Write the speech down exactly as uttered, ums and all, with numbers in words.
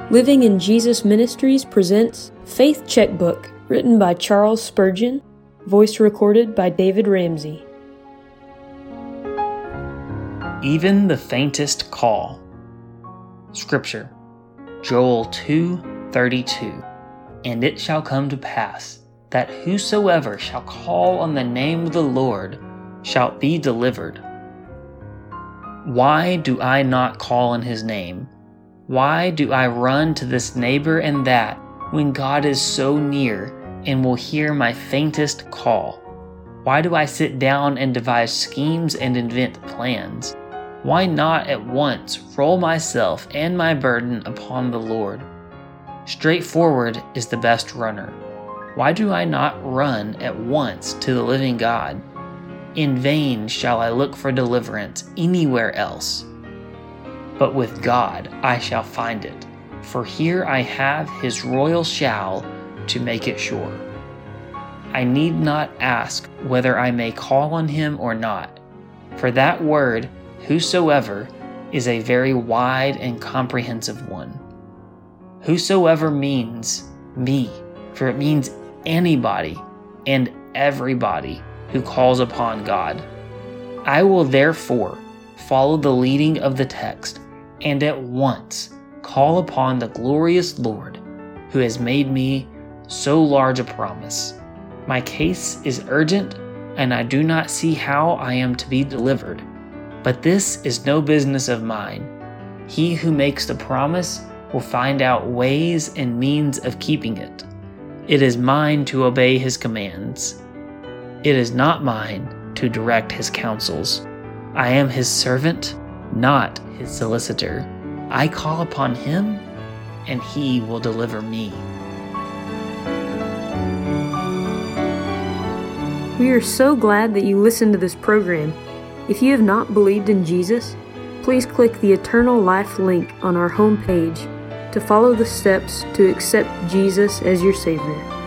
Living in Jesus Ministries presents Faith Checkbook, written by Charles Spurgeon, voice recorded by David Ramsey. Even the faintest call. Scripture, Joel two thirty-two. And it shall come to pass, that whosoever shall call on the name of the Lord shall be delivered. Why do I not call on his name? Why do I run to this neighbor and that, when God is so near and will hear my faintest call? Why do I sit down and devise schemes and invent plans? Why not at once roll myself and my burden upon the Lord? Straightforward is the best runner. Why do I not run at once to the living God? In vain shall I look for deliverance anywhere else. But with God I shall find it, for here I have his royal shall to make it sure. I need not ask whether I may call on him or not, for that word, whosoever, is a very wide and comprehensive one. Whosoever means me, for it means anybody and everybody who calls upon God. I will therefore follow the leading of the text and at once call upon the glorious Lord who has made me so large a promise. My case is urgent, and I do not see how I am to be delivered. But this is no business of mine. He who makes the promise will find out ways and means of keeping it. It is mine to obey his commands. It is not mine to direct his counsels. I am his servant, not his solicitor. I call upon him, and he will deliver me. We are so glad that you listened to this program. If you have not believed in Jesus, please click the Eternal Life link on our homepage to follow the steps to accept Jesus as your Savior.